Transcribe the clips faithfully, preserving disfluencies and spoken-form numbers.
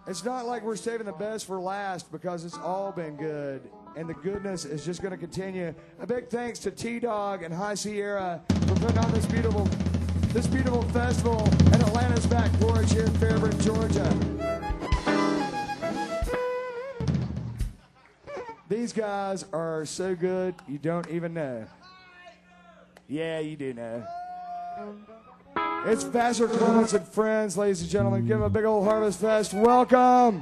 It's not like we're saving the best for last because it's all been good, and the goodness is just going to continue. A big thanks to T-Dog and High Sierra for putting on this beautiful, this beautiful festival at Atlanta's back porch here in Fairburn, Georgia. These guys are so good, you don't even know. Yeah, you do know. It's Vassar Clements and friends, ladies and gentlemen. Give them a big old Harvest Fest. Welcome.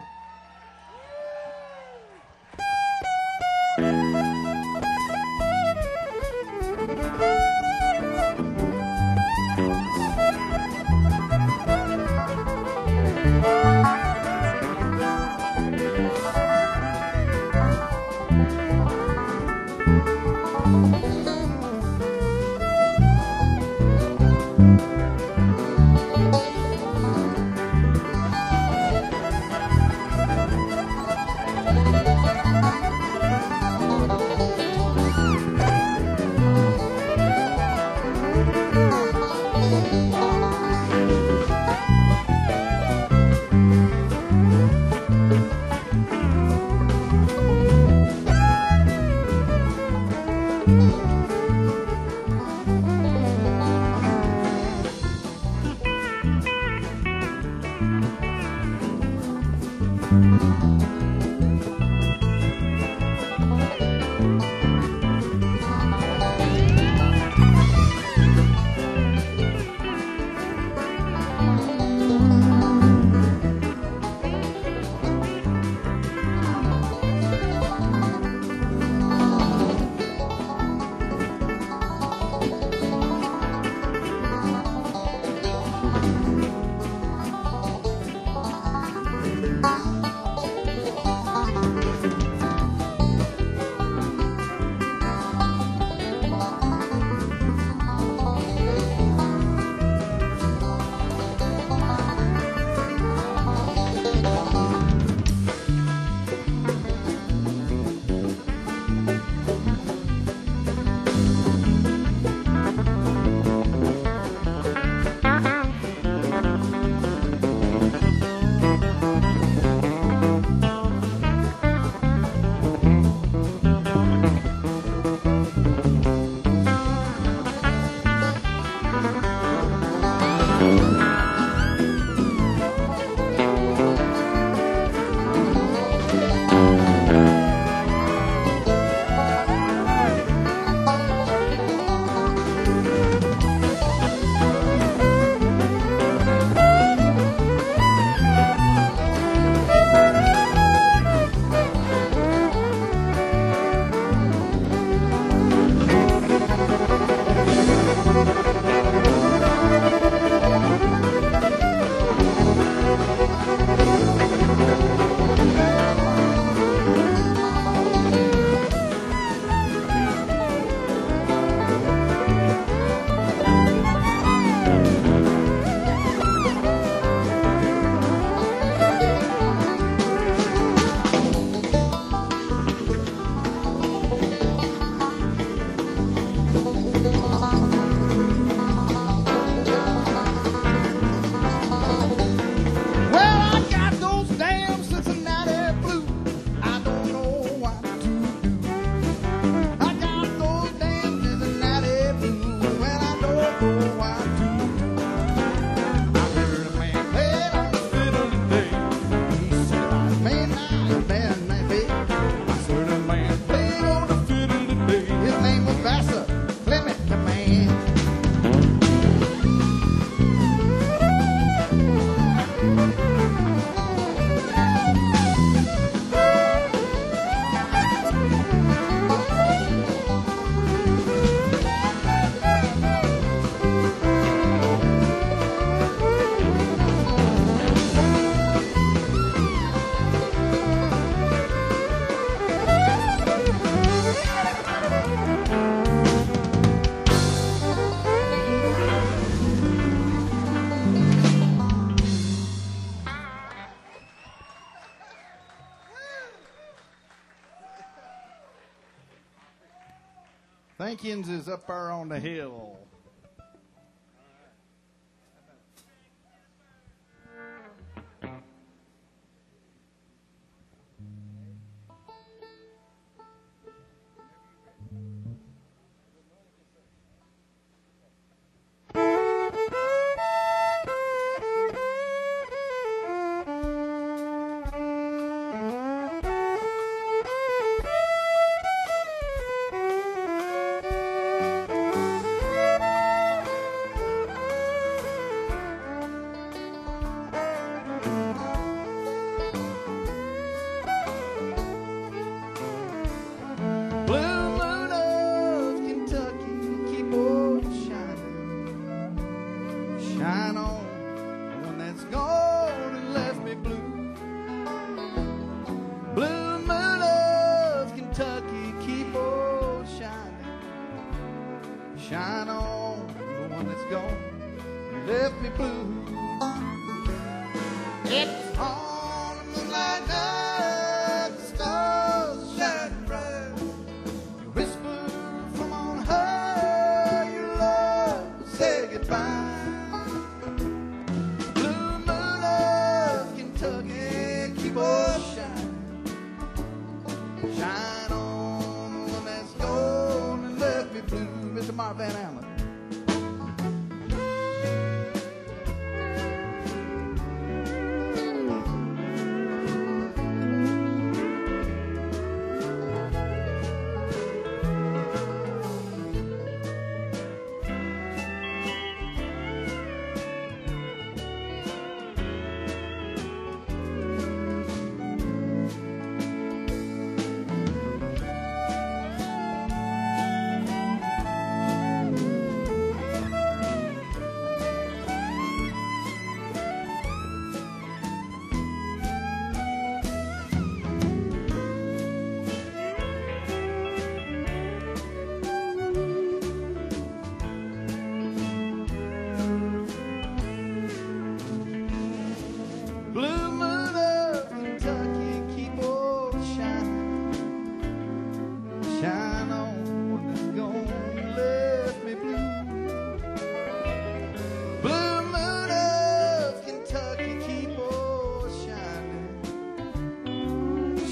Thankins is up there on the hill.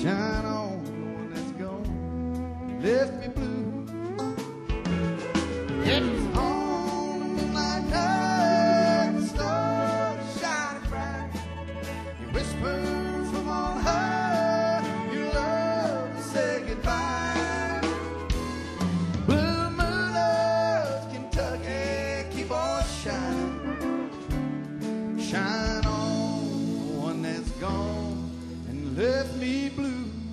Shine on the one that's gone, left me blue. It's on the moonlight night, the stars shining bright. You whisper from on high, your love to say goodbye. Blue moon of Kentucky, keep on shining. Shine on the one that's gone and left me blue.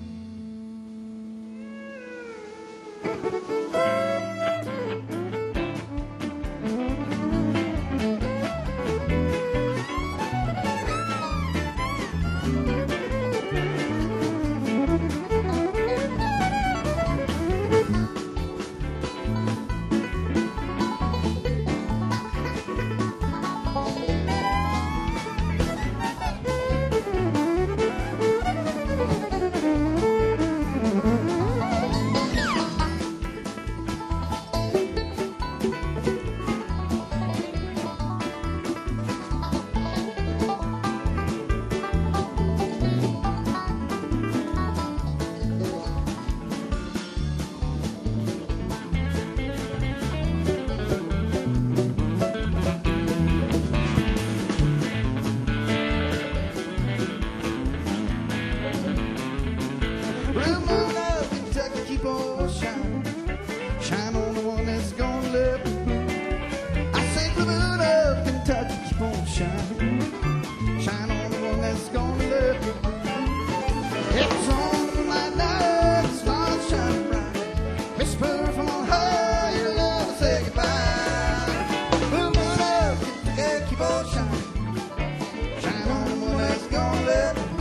Blue moon of Kentucky, keep on shining. Shine on the one that's gonna left me blue. I say blue moon of Kentucky, keep on shining. Shine on the one that's gonna left me blue. It's on the moonlight night, the stars shine bright. Whisper from on high, your love will say goodbye. Blue moon of Kentucky, keep on shining. Shine on the one that's gonna left me blue.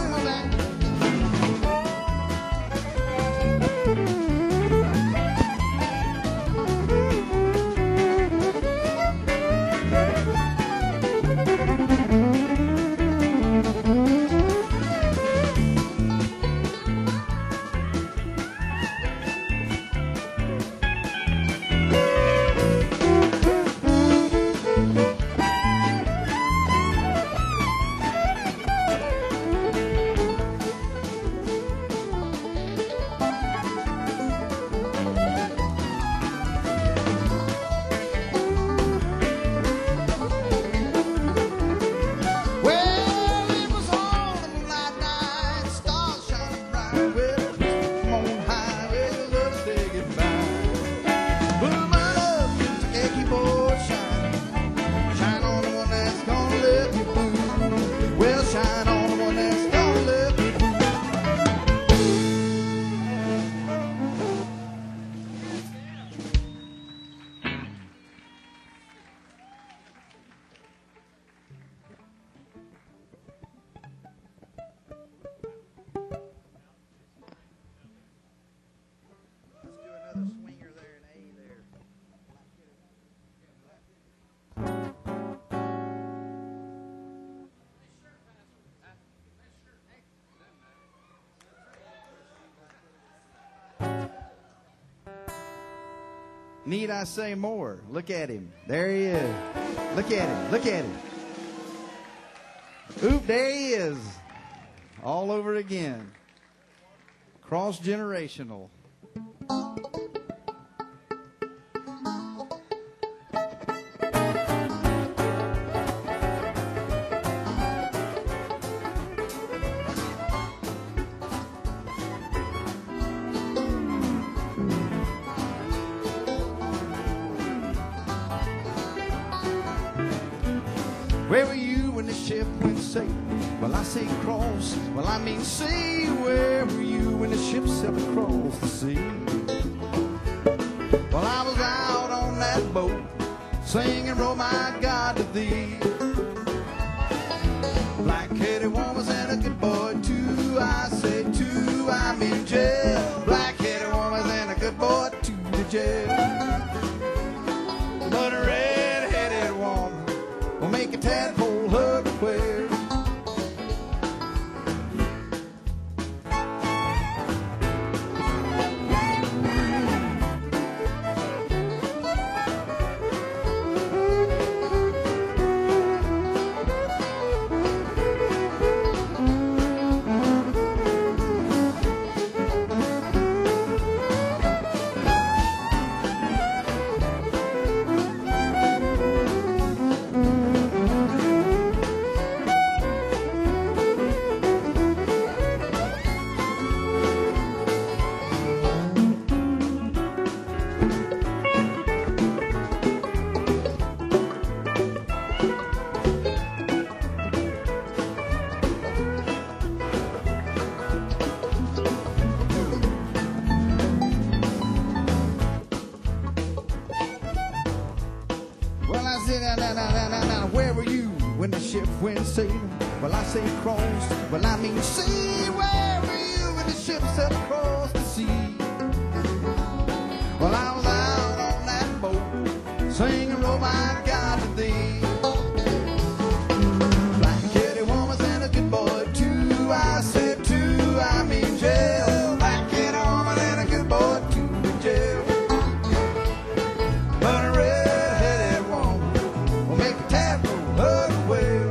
Well, it was on the moonlight night, stars shining bright. Well, from on high, well, your love say goodbye. Blue moon of Kentucky, keep on shining. Shine on the one that's gonna left you blue. Well, shine on the one that's gonna left you blue. Let's do another swinger there, an A there. Need I say more? Look at him. There he is. Look at him. Look at him. Oop, there he is. All over again. Cross-generational. Where were you when the ship went sailing? Well, I say cross. Well, I mean sea. Where were you when the ship sailed across the sea? Well, I was out on that boat, singing, "Oh my God, to thee." Black-headed woman's and a good boy too. I say too, I mean jail. Black-headed woman's and a good boy to the jail. But a red-headed woman will make a tadpole hug a quail. say cross. Well, I mean, see, where were you when the ship set across the sea? Well, I was out on that boat, singing, oh my God, to thee. Black-headed woman and a good boy too. I said too, I mean jail. Black-headed woman and a good boy too in jail. But a red-headed woman will make a tadpole hug a whale.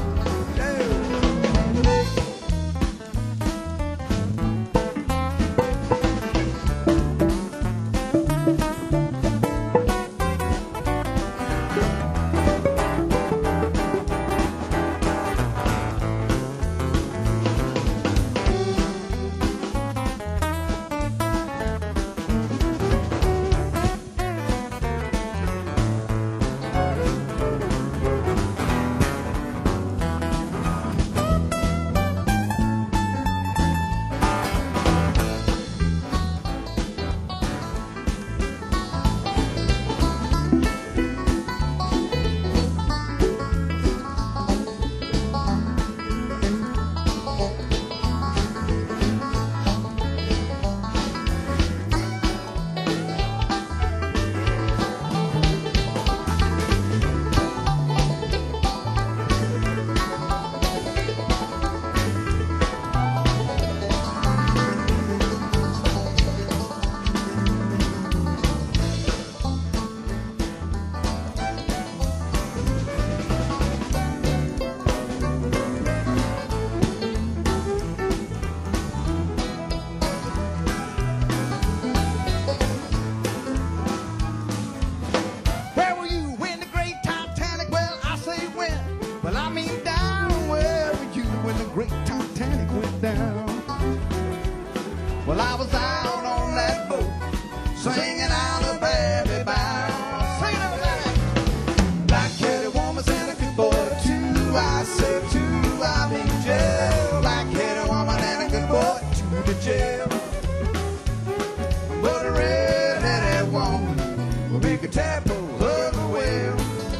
Well, I was out on that boat, singing Alabama bound. Sing it over. Black-headed woman and a good boy too. I said too, I'm in jail. Black-headed woman and a good boy to the jail. But a red-headed woman will make a tadpole hug a whale.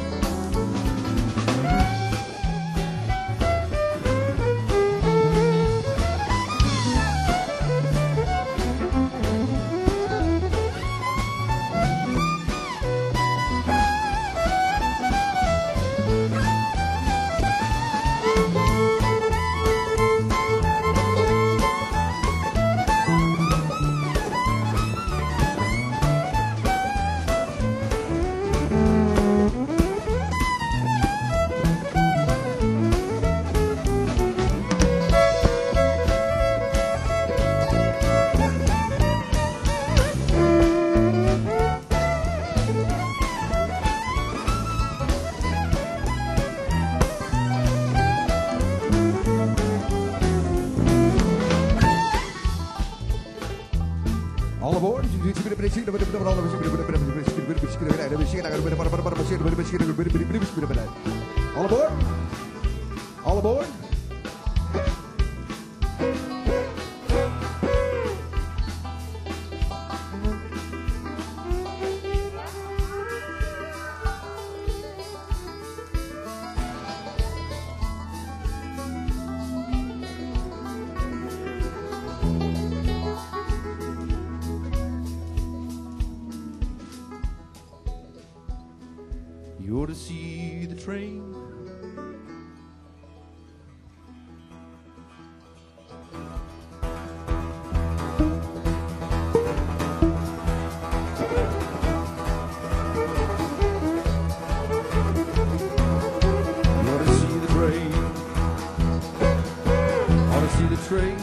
All aboard. All aboard. All aboard. You ought to see the train. You ought to see the train. Ought to see the train.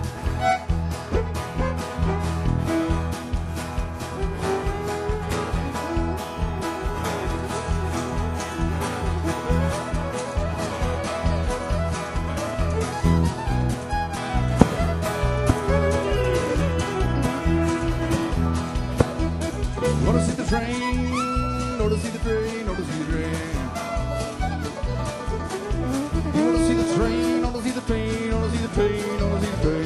Want to see the train, want to see the train, want to see the train. You want to see the train, want to see the train, want to see the train, want to see the train.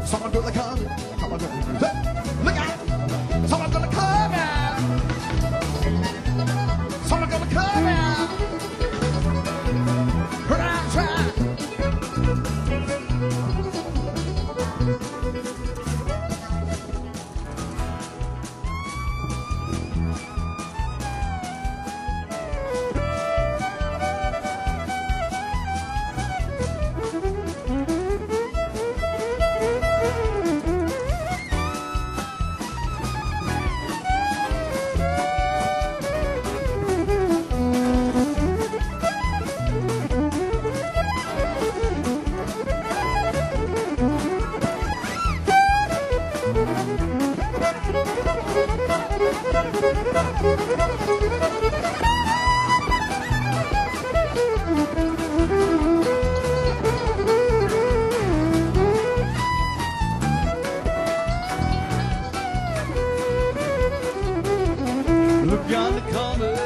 Someone gonna come. Someone gonna look, look out. Someone gonna come out. Someone gonna come out. Put out try. Look yonder coming,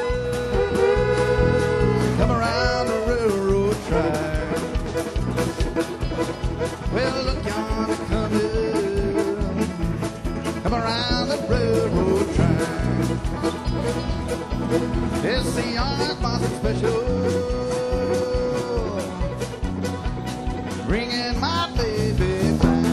come around the railroad track. Well, look yonder coming, come around the railroad track. It's the Iron Boston Special, bringing my baby back.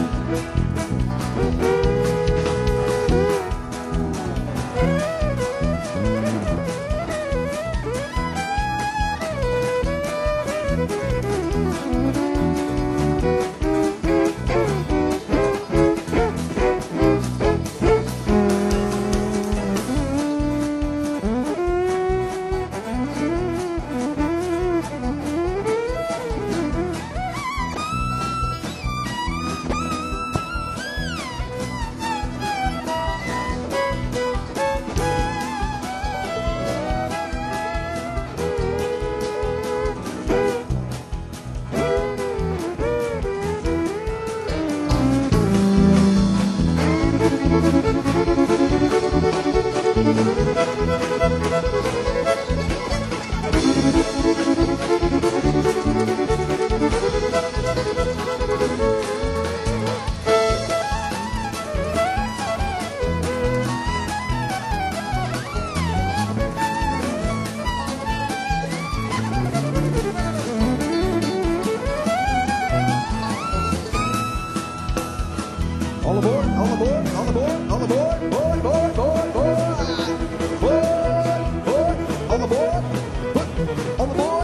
All aboard, all aboard, all aboard, all aboard, board, board, board, board, board, board, all aboard, all aboard.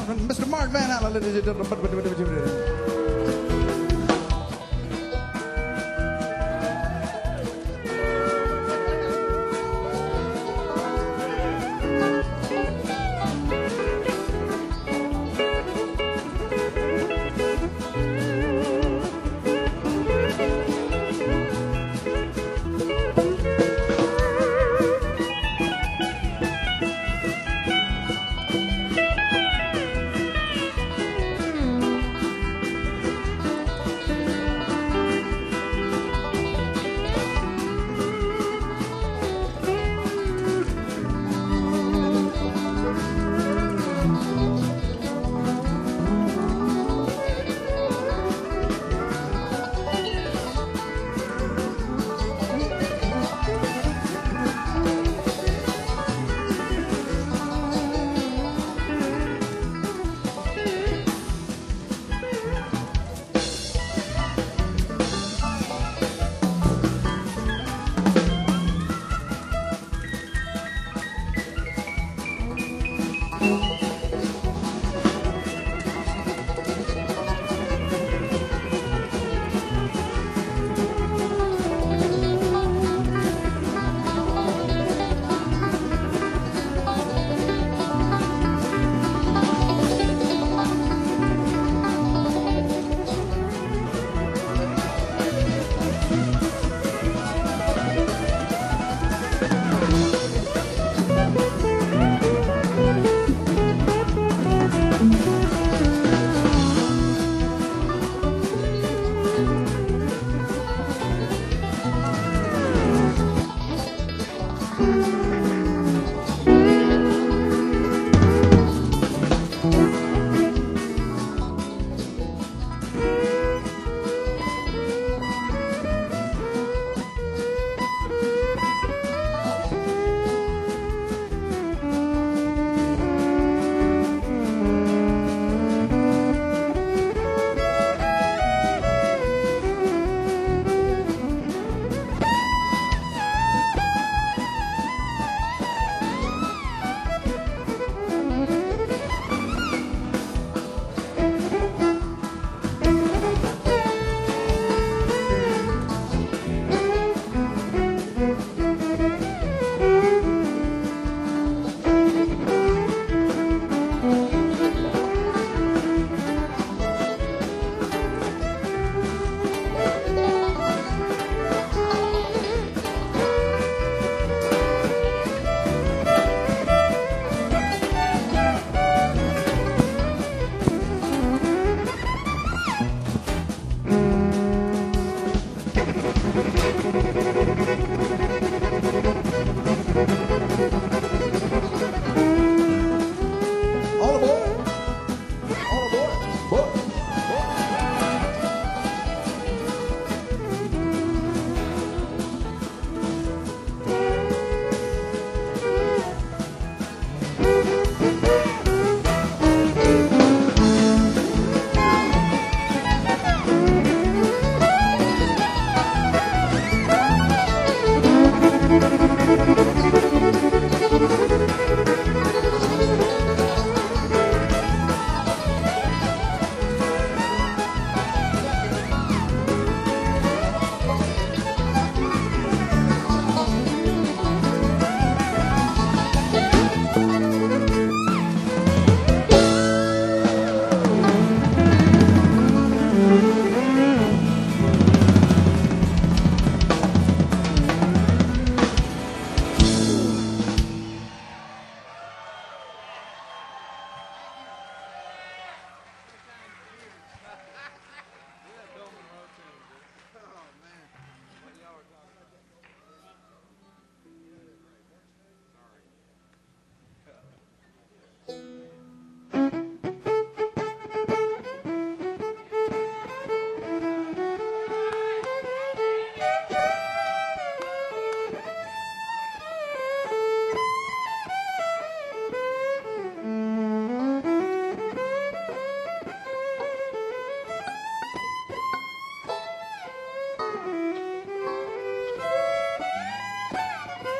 announcement. Mister Mark Van Allen.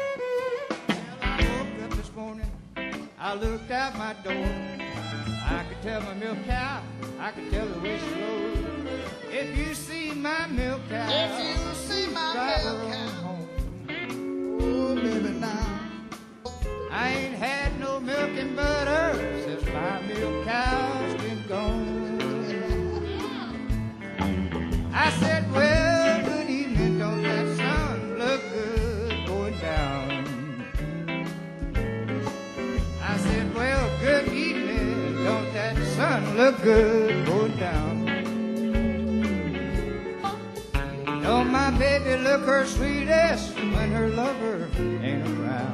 I looked out my door. I could could tell my milk cow, I could tell the way she rode. If you see my milk cow, If you see my drive milk her cow, home. oh, baby, now. I ain't had no milk and butter since my milk cow's been gone. I said, well, good evening, don't that sun look good going down? I said, well, good evening, don't that sun look good going down? Don't my baby look her sweetest when her lover ain't around?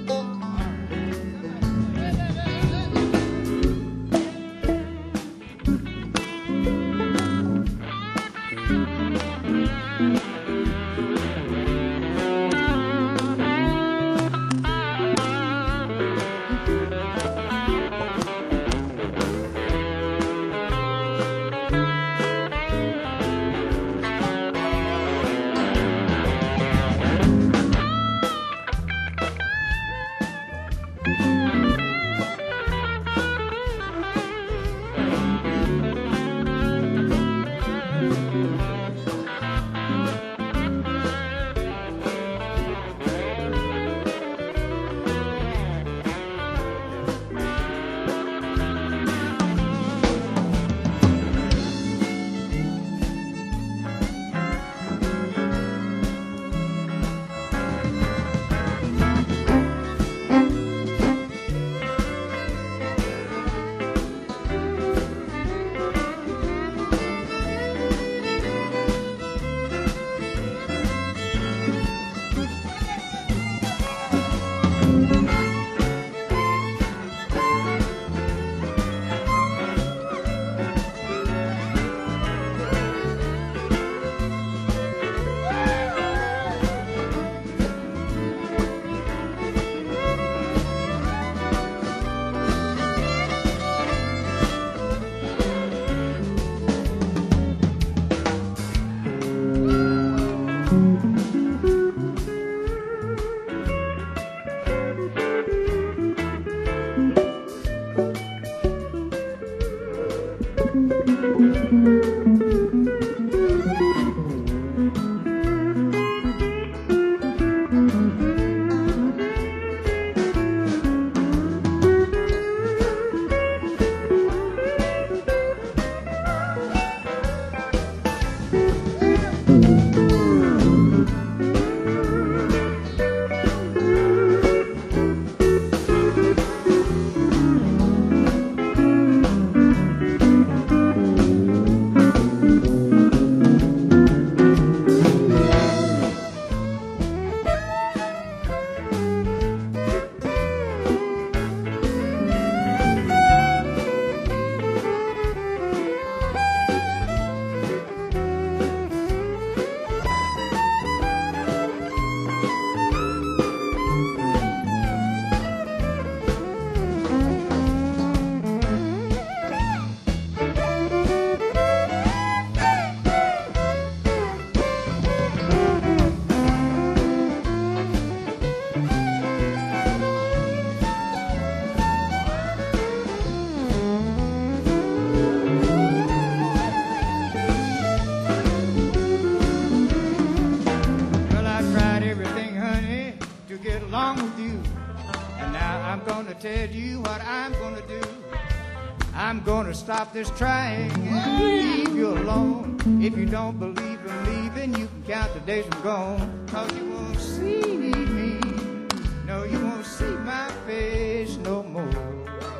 Stop this trying and leave you alone. If you don't believe in leaving, you can count the days I'm gone. Cause you won't see me, no, you won't see my face no more.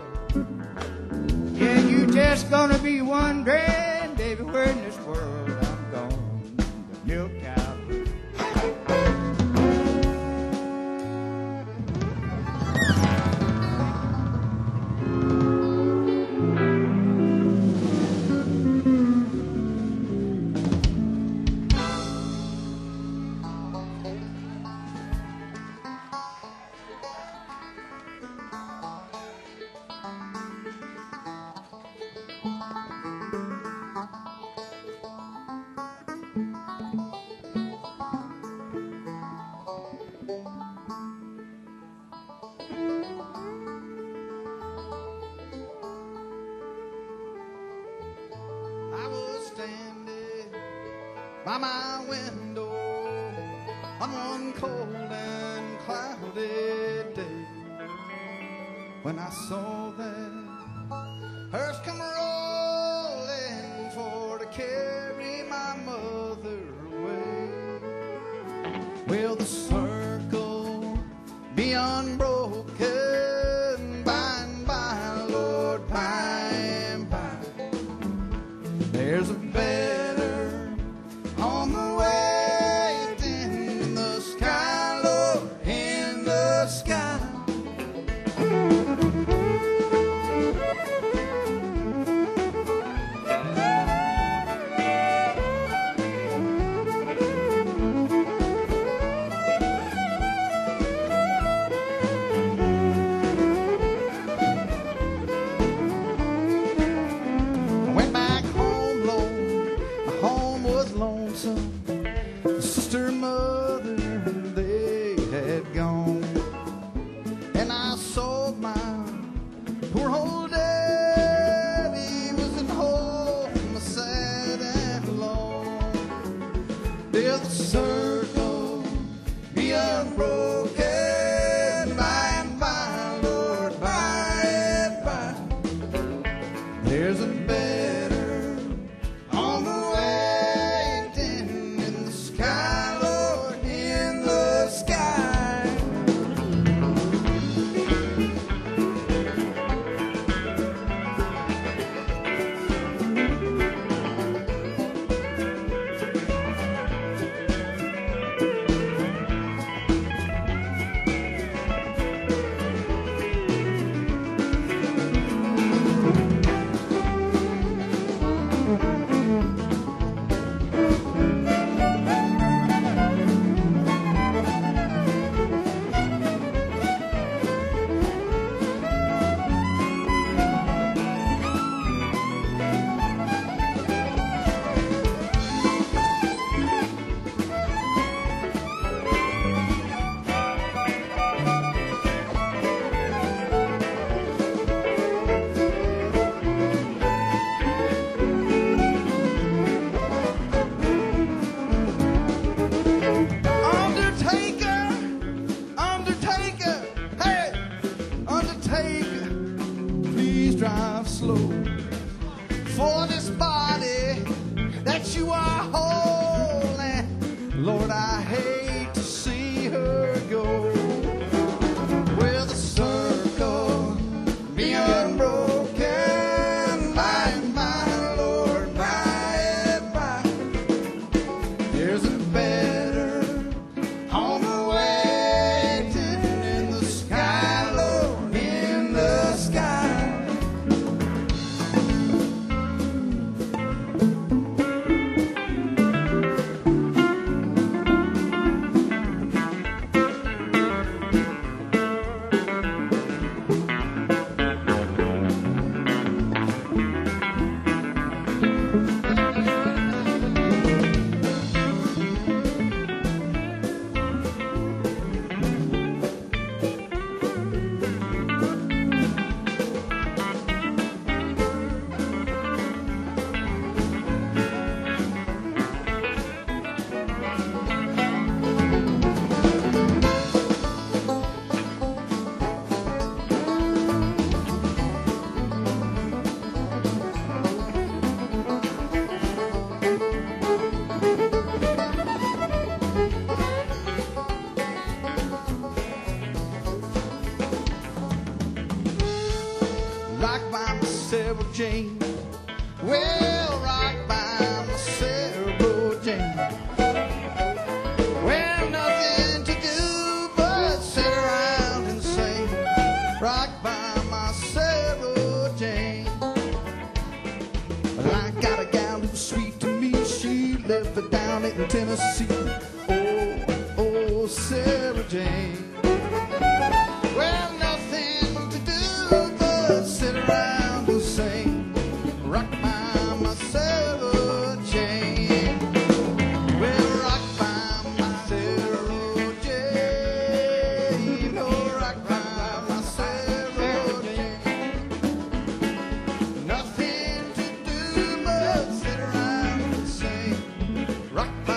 Yeah, you just gonna be wondering, baby, where in this world I'm gone. The milk cow. by my window on one cold and cloudy day, when I saw that earth come rolling for to carry my mother away. Will the circle be unbroken by and by, Lord, by and by? There's a better on the way in the sky, Lord, in the sky. Sister, mother, they had gone, and I saw my poor old daddy was at home, sad and alone. Till the circle be unbroken by and by, Lord, by and by. There's a better on the way. Drive slow for this body that you are holding. Lord, I hate to see her go. Will the circle be unbroken by and by, Lord, by and by? There's a better on the way in the sky, Lord, in the sky. Rock by my Sarah Jane. Well, rock by my Sarah Jane. Well, nothing to do but sit around and sing. Rock by my Sarah Jane. Well, I got a gal who's sweet to me. She lived down in Tennessee. Oh, oh, Sarah Jane. Well, nothing to do but sit around and sing. Rock by my Sarah Jane. Well, rock by my Sarah Jane. Oh, rock by my Sarah Jane. Nothing to do but sit around and sing. Rock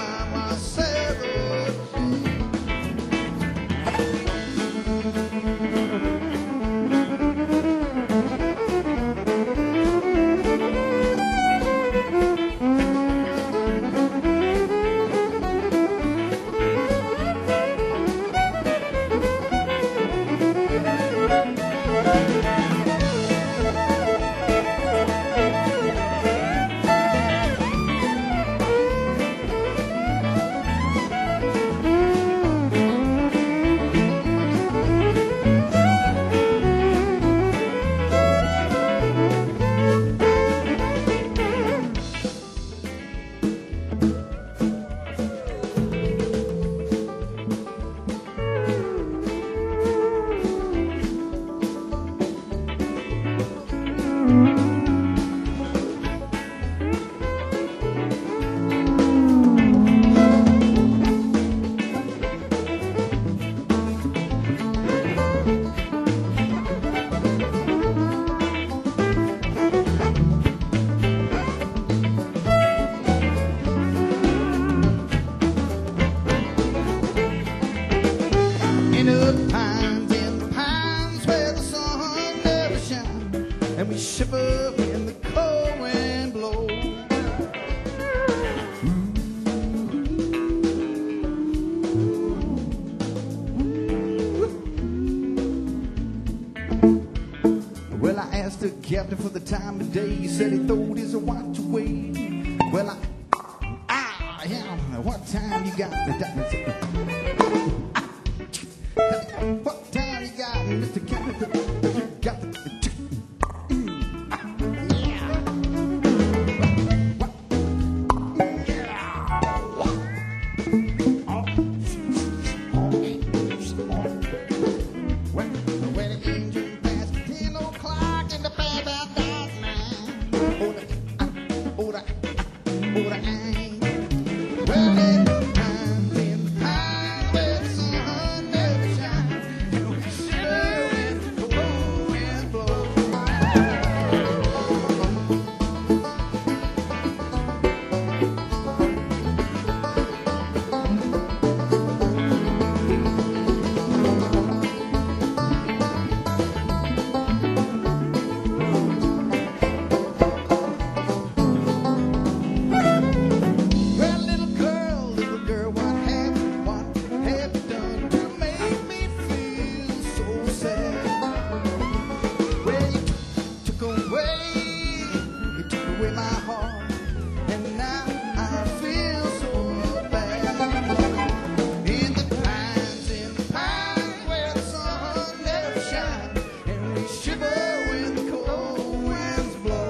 Mister Captain for the time of day. He said he throwed his watch away. Well, I, ah, yeah, what time you got? What time you got, Mister Captain? You got the, yeah. What? Yeah. Oh. When, when the engine passed ten o'clock and the bell about that nine, oh the, oh the, oh the aim. Well, in the times in the pine where the sun never shines, you know, shiver when the cold wind blows. Well, little girl, little girl, what have you, what have you done to make me feel so sad? Well, you took away, you took away my heart, and now I feel so bad. In the pines, in the pines where the sun never shines, and we shiver when the cold winds blow.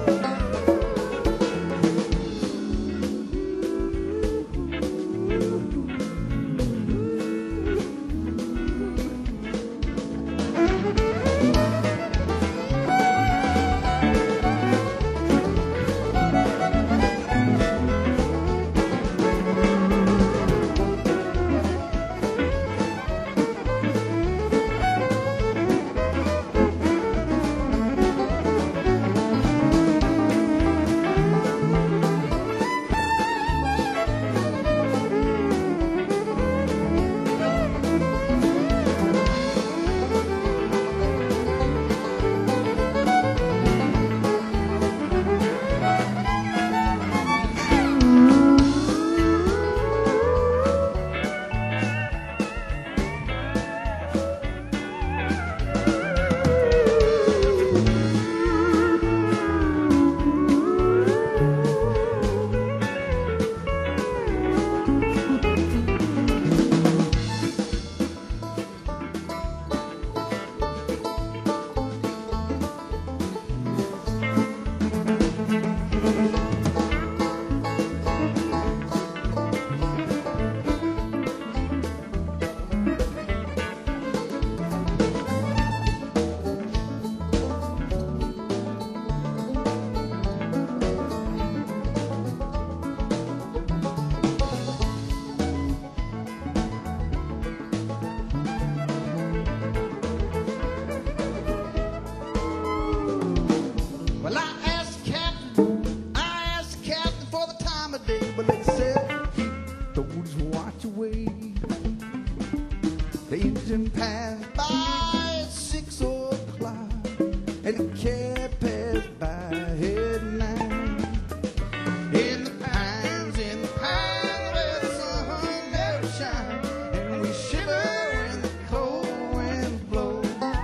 Well, I asked the captain, I asked the captain for the time of day, but they said he threw his watch away. The engine passed by at six o'clock, and the cab passed by at nine. In the pines, in the pines where the sun never shines, and we shiver when the cold winds blow.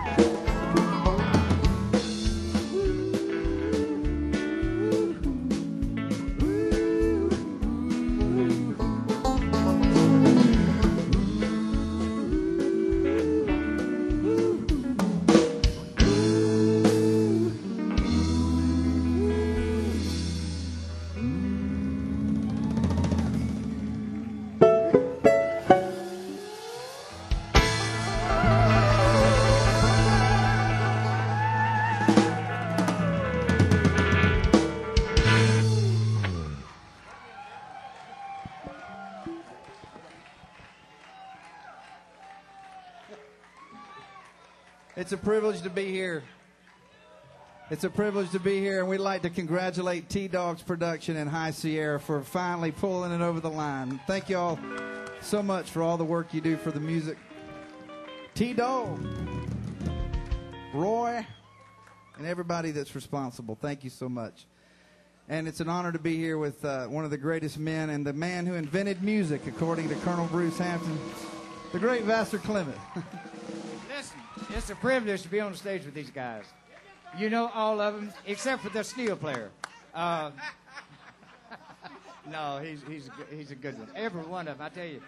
It's a privilege to be here. It's a privilege to be here, and we'd like to congratulate T-Dog's Production and High Sierra for finally pulling it over the line. Thank you all so much for all the work you do for the music. T-Dog, Roy, and everybody that's responsible, thank you so much. And it's an honor to be here with uh, one of the greatest men and the man who invented music, according to Colonel Bruce Hampton, the great Vassar Clement. Listen, it's a privilege to be on the stage with these guys. You know all of them except for the steel player. Uh, no, he's he's a good- he's a good one. Every one of them, I tell you.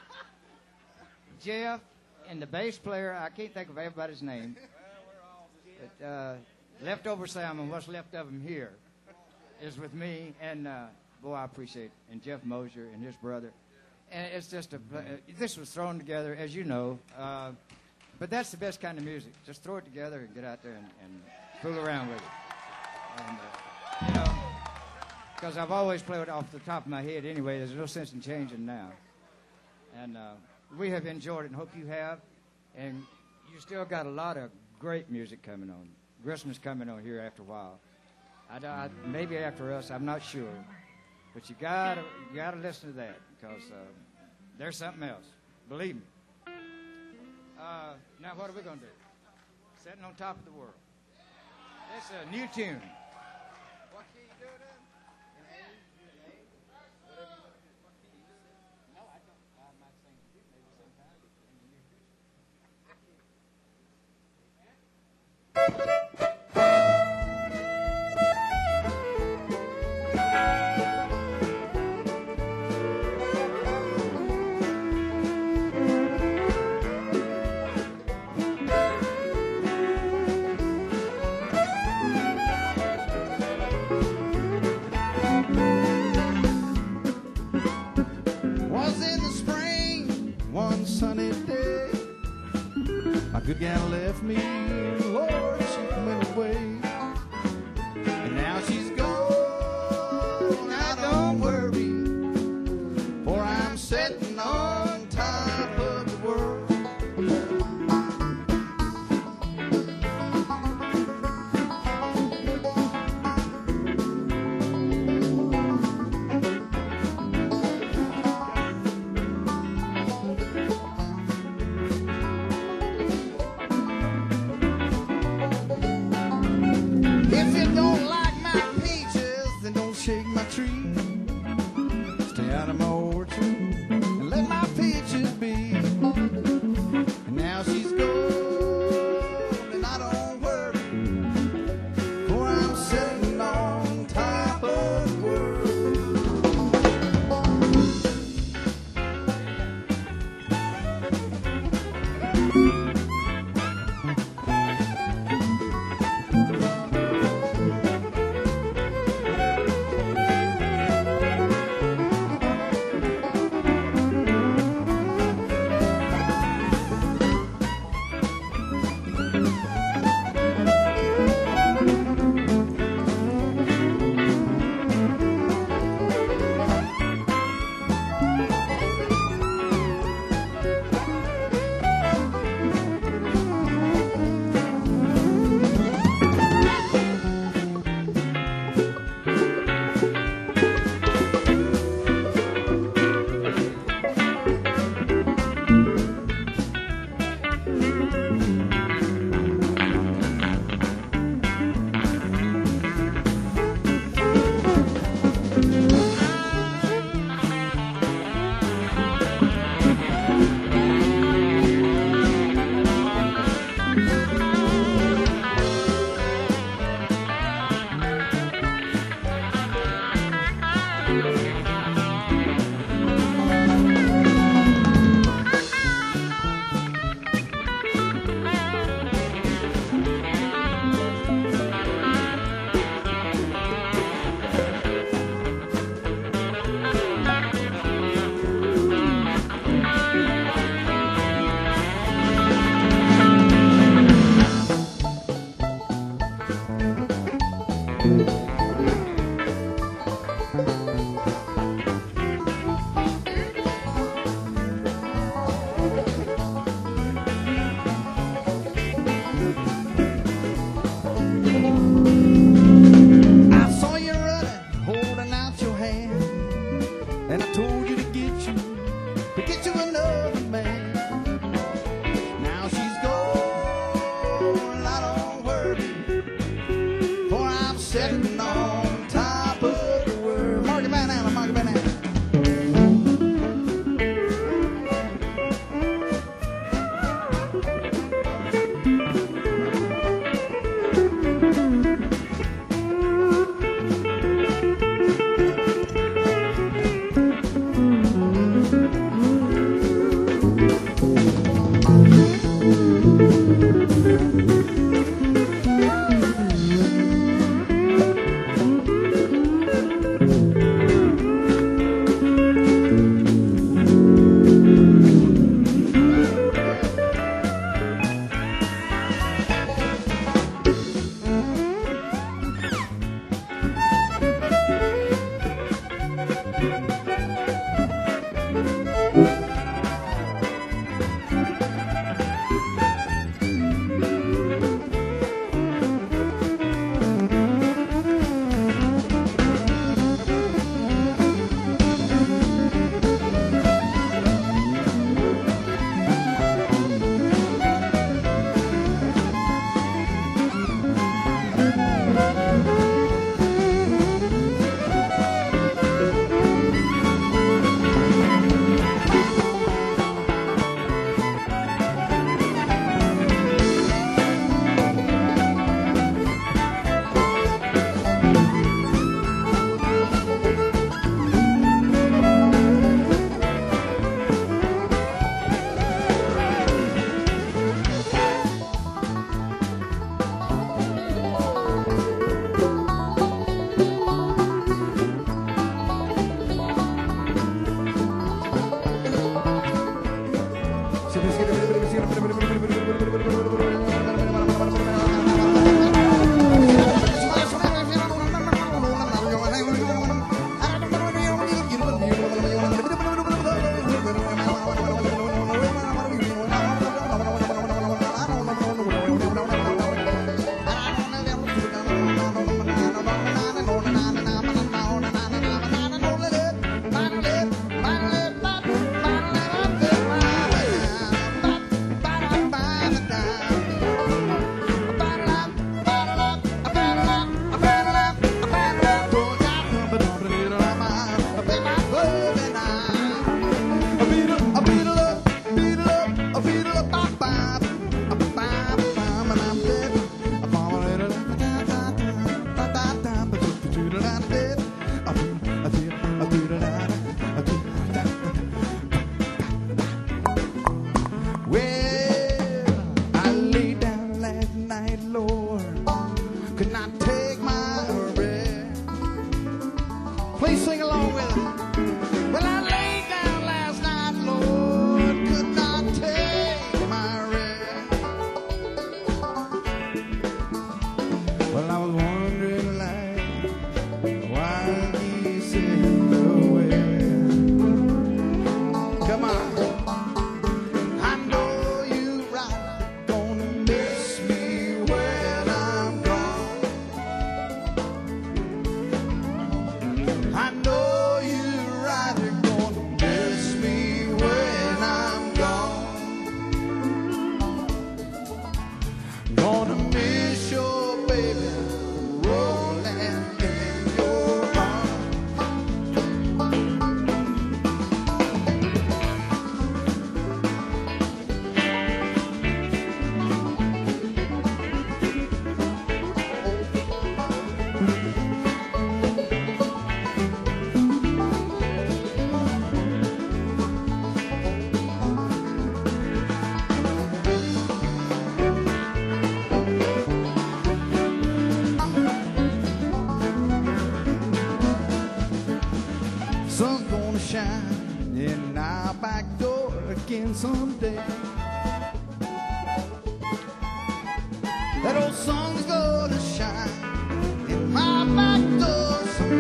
Jeff and the bass player, I can't think of everybody's name. But uh, Leftover Salmon, what's left of him here, is with me, and uh, boy, I appreciate it. And Jeff Mosier and his brother. And it's just a, uh, this was thrown together, as you know, uh, but that's the best kind of music. Just throw it together and get out there and, and fool around with it. And, uh, you know, because I've always played it off the top of my head anyway. There's no sense in changing now. And uh, we have enjoyed it and hope you have. And you still got a lot of great music coming on. Christmas coming on here after a while. I, I, maybe after us, I'm not sure. But you gotta, you gotta listen to that because uh, there's something else. Believe me. Uh, now what are we gonna do? Sitting on top of the world. That's a new tune. What key you do it in? In A, in A, whatever you want to do. What key you just said? No, I don't. I might sing to you maybe sometime in the near Was in the spring, one sunny day. My good gal left me, Lord, she went away. And now she's gone, I don't worry, for I'm sitting on top of the world. Please sing along with us. Well, I laid down last night, Lord, could not take my rest. Well, I was wondering, like, why you sent away. Come on. I know you're right, gonna miss me when I'm gone. I know you're right, you're gonna miss me when I'm gone. Gonna miss your baby rolling in your arms. Sun's gonna shine in our back door again someday. That old sun's gonna shine in my back door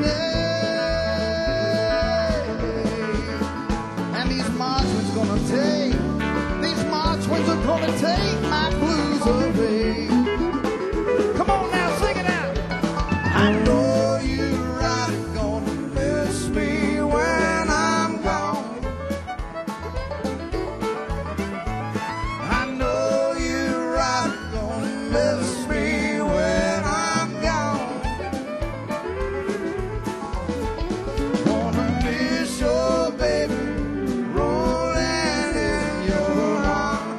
someday. And these March winds gonna take, these March winds are gonna take my blues away. Come on now, sing it out. I know you're right, gonna miss me when I'm gone. I know you're right, gonna miss me when I'm gone. Gonna miss your baby rolling in your arms.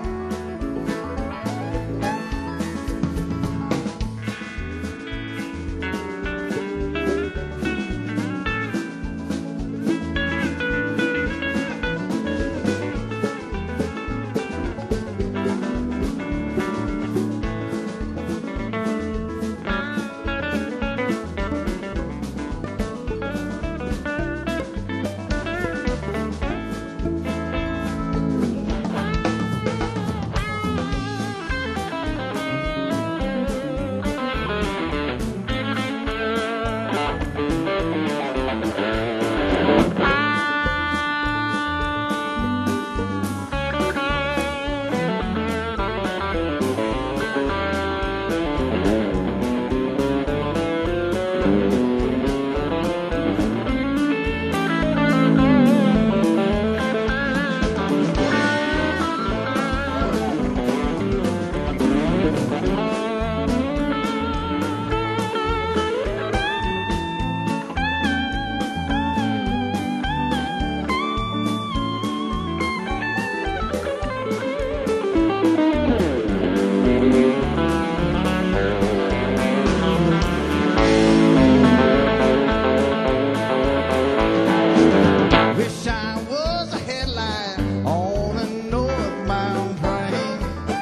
Wish I was a headline on a northbound train.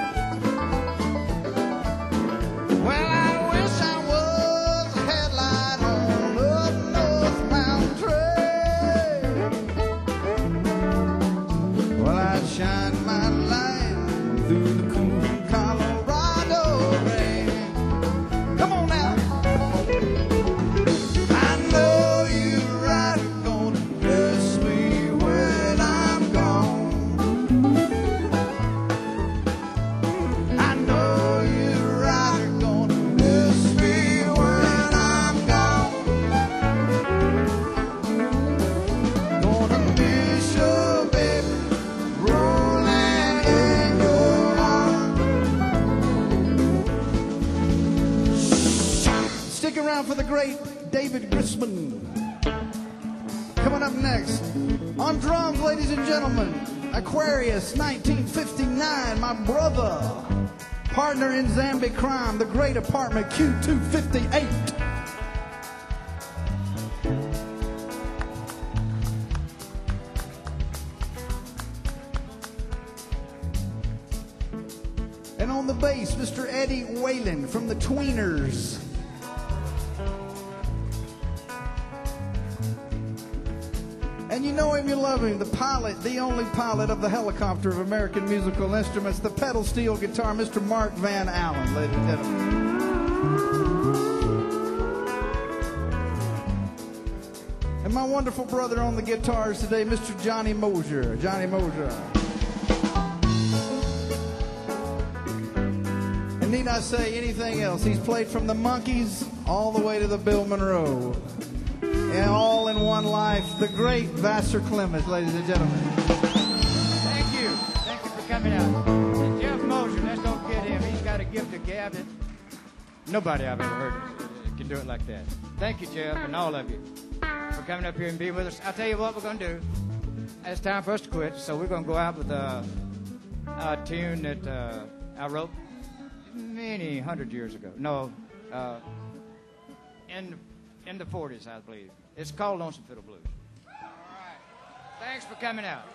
Well, I wish I was a headline on a northbound train. Well, I'd shine my light down for the great David Grisman. Coming up next, on drums, ladies and gentlemen, Aquarius, nineteen fifty-nine, my brother, partner in Zambi Crime, the great Apartment Q two fifty-eight. And on the bass, Mister Eddie Whalen from the Tweeners. And you know him, you love him, the pilot, the only pilot of the helicopter of American musical instruments, the pedal steel guitar, Mister Mark Van Allen, ladies and gentlemen. And my wonderful brother on the guitars today, Mister Johnny Mosier. Johnny Mosier. And need I say anything else? He's played from the Monkees all the way to the Bill Monroe. And all in one life, the great Vassar Clemens, ladies and gentlemen. Thank you. Thank you for coming out. And Jeff Mosier, let's don't forget him. He's got a gift of gab that nobody I've ever heard of can do it like that. Thank you, Jeff, and all of you for coming up here and being with us. I'll tell you what we're going to do. It's time for us to quit, so we're going to go out with a, a tune that uh, I wrote many hundred years ago. No, uh, in, in the forties, I believe. It's called Lonesome Fiddle Blues. All right. Thanks for coming out.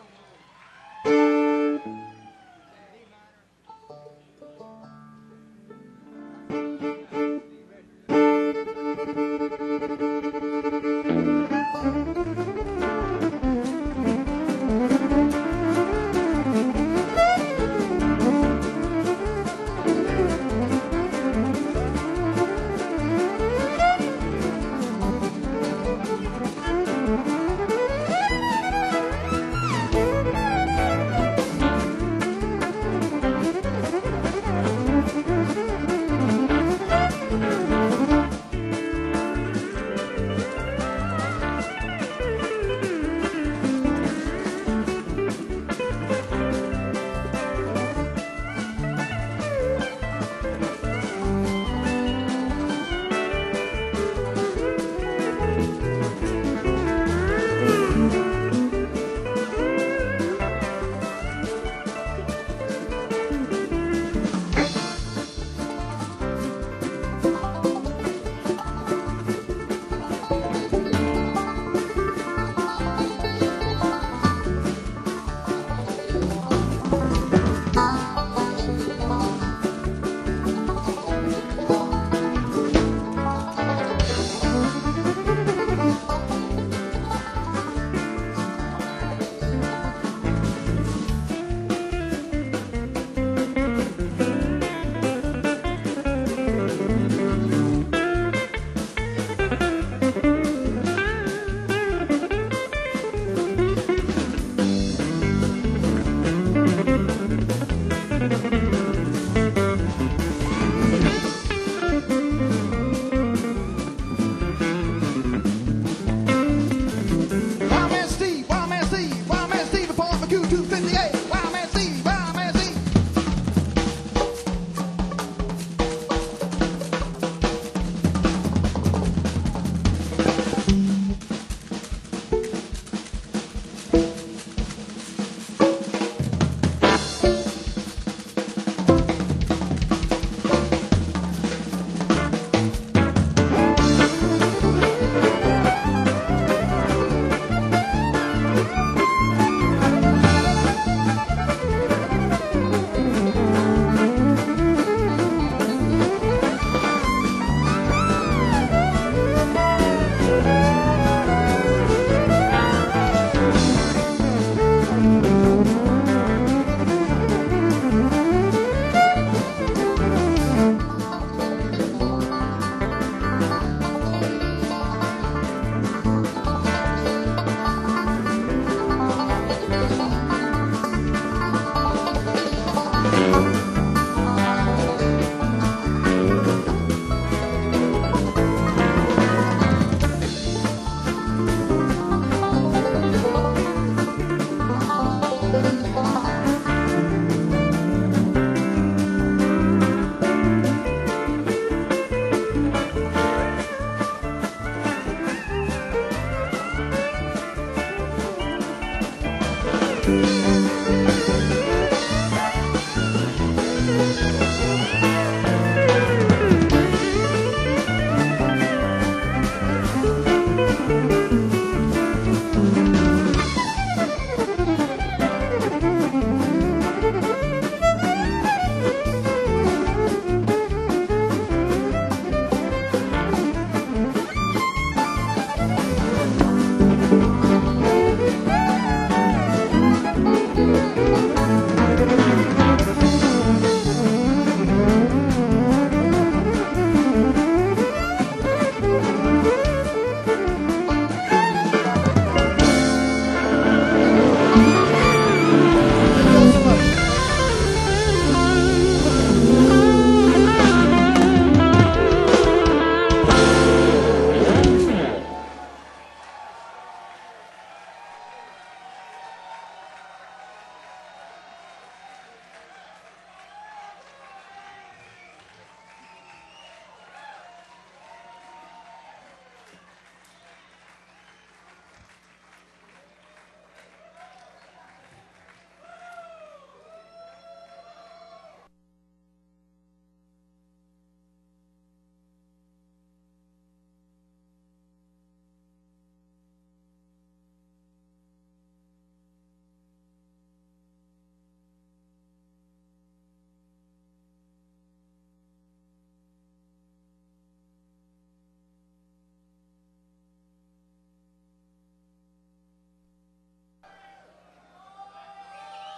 Thank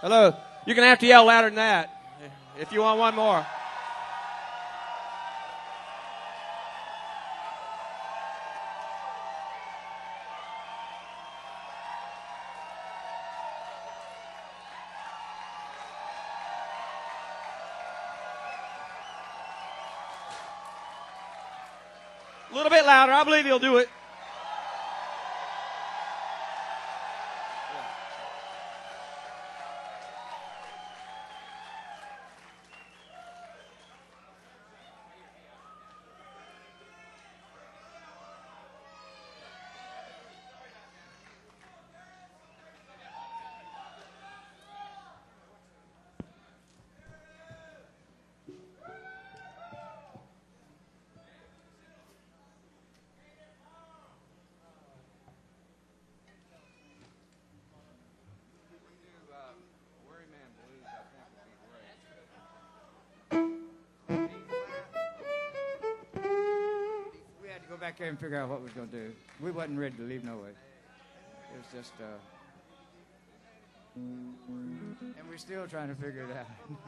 Hello. You're going to have to yell louder than that if you want one more. A little bit louder. I believe he'll do it. Back there and figure out what we was going to do. We wasn't ready to leave no way. It was just, uh, and we're still trying to figure it out.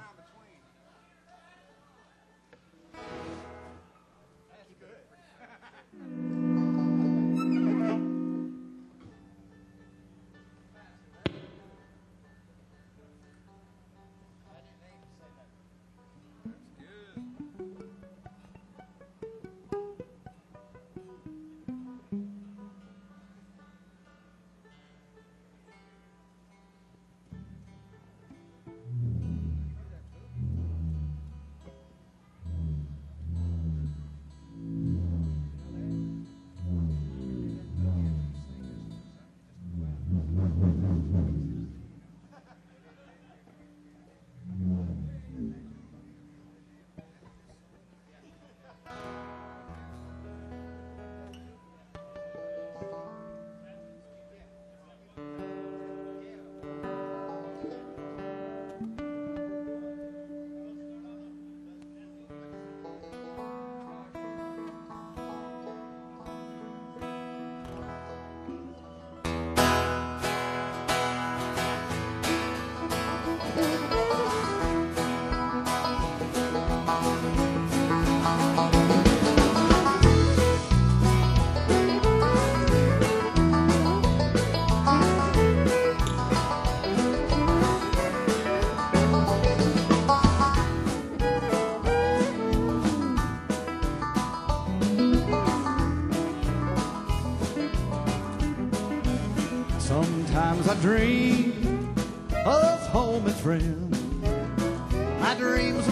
Sometimes I dream of home and friends. My dreams are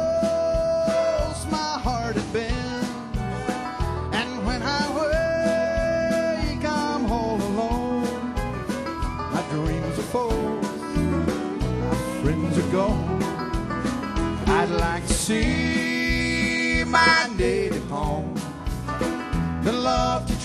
false, my heart has been. And when I wake, I'm all alone. My dreams are false, my friends are gone. I'd like to see my native home, the lofty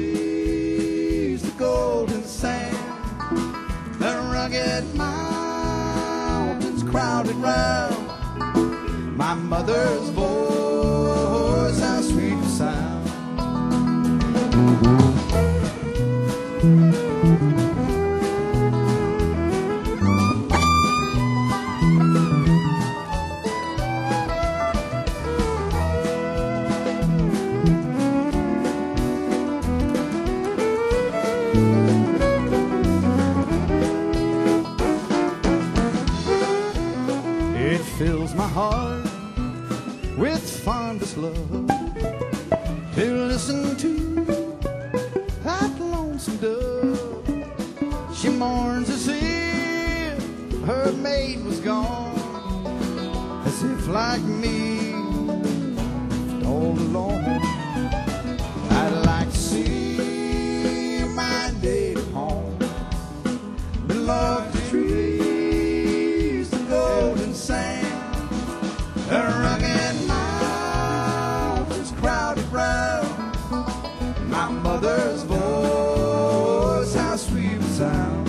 trees, the golden sand, the rugged mountains crowded round. My mother's voice, how sweet the sound. It fills my heart with fondest love to listen to that lonesome dove. She mourns as if her mate was gone, as if like me, all alone. I'd like to see my native home, beloved trees, the golden sand, the rugged mountains crowded round. My mother's voice, how sweet the sound.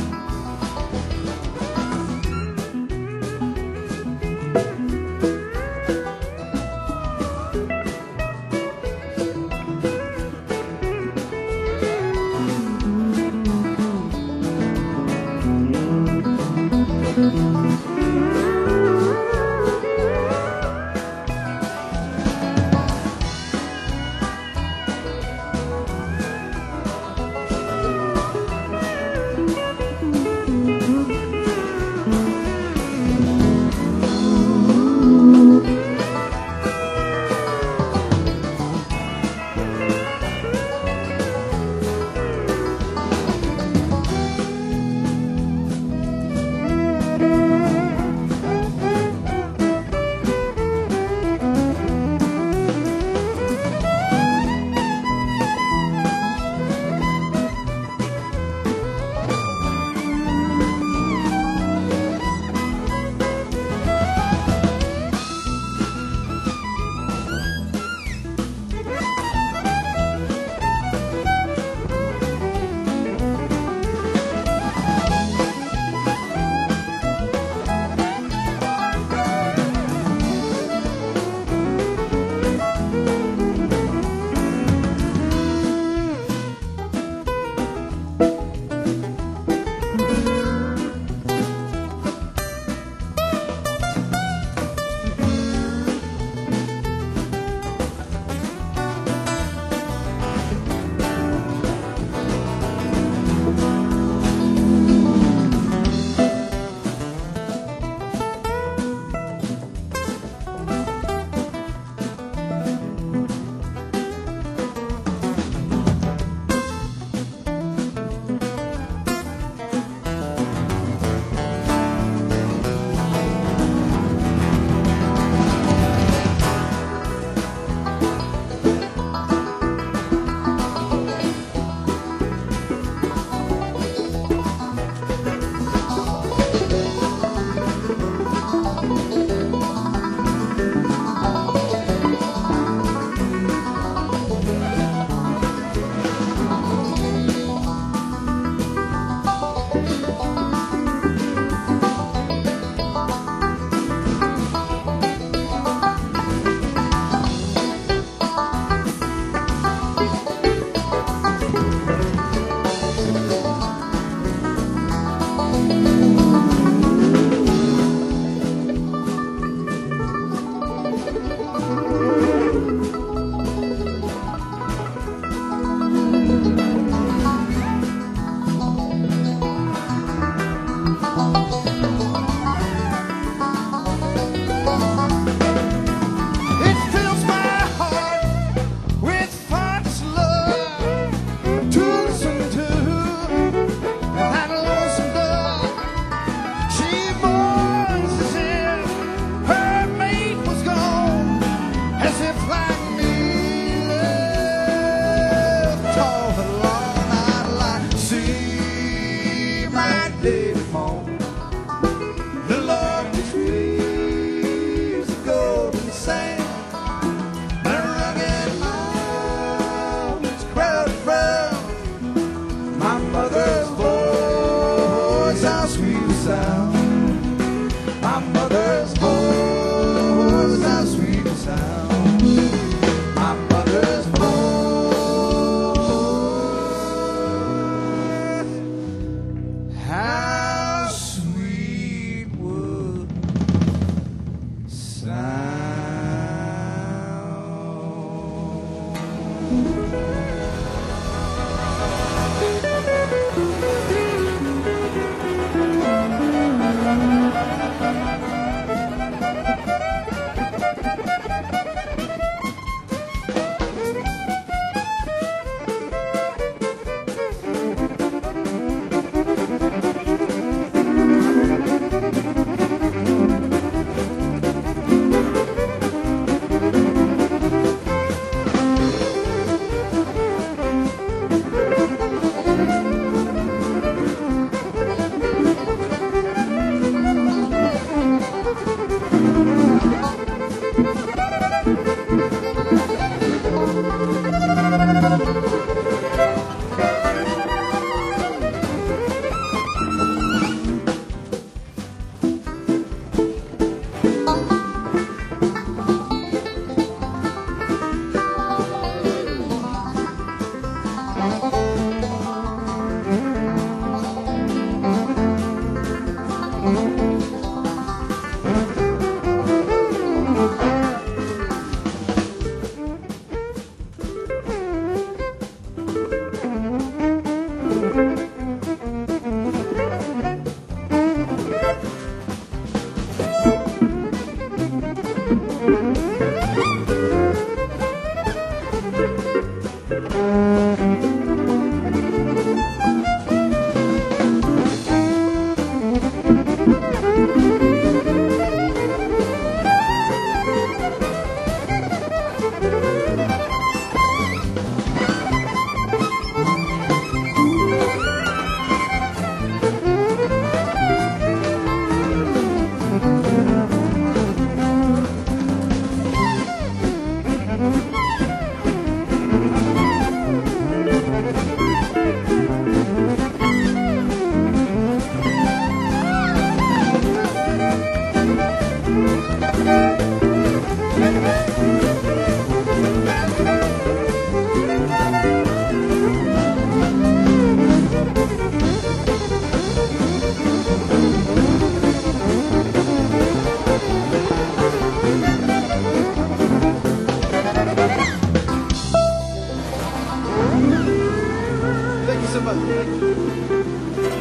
Thank you so much. Thank you.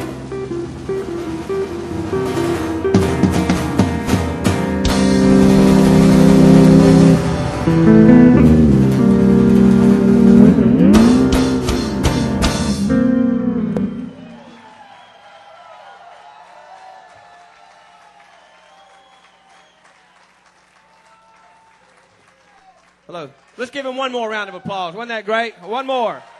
Hello. Let's give him one more round of applause. Wasn't that great? One more.